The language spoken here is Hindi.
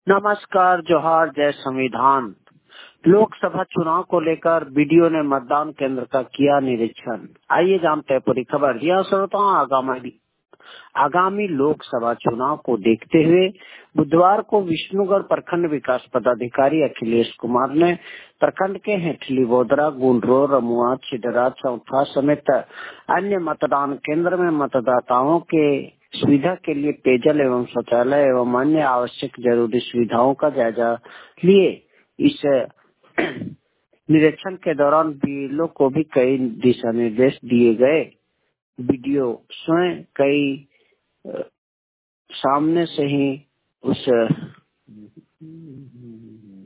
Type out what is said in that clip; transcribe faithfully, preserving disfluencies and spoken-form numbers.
नमस्कार, जोहार, जय संविधान। लोकसभा चुनाव को लेकर वीडियो ने मतदान केंद्र का किया निरीक्षण। आइए जानते हैं पूरी खबर। जी हाँ श्रोताओं, आगामी आगामी लोकसभा चुनाव को देखते हुए बुधवार को विष्णुगढ़ प्रखंड विकास पदाधिकारी अखिलेश कुमार ने प्रखंड के हेठली बोदरा, गुंडरो, रमुआ, छिदरा, चौथा समेत अन्य मतदान केंद्र में मतदाताओं के सुविधा के लिए पेयजल एवं शौचालय एवं अन्य आवश्यक जरूरी सुविधाओं का जायजा लिए। इस निरीक्षण के दौरान बीएलओ को भी कई दिशा निर्देश दिए गए। वीडियो स्वयं कई सामने से ही उस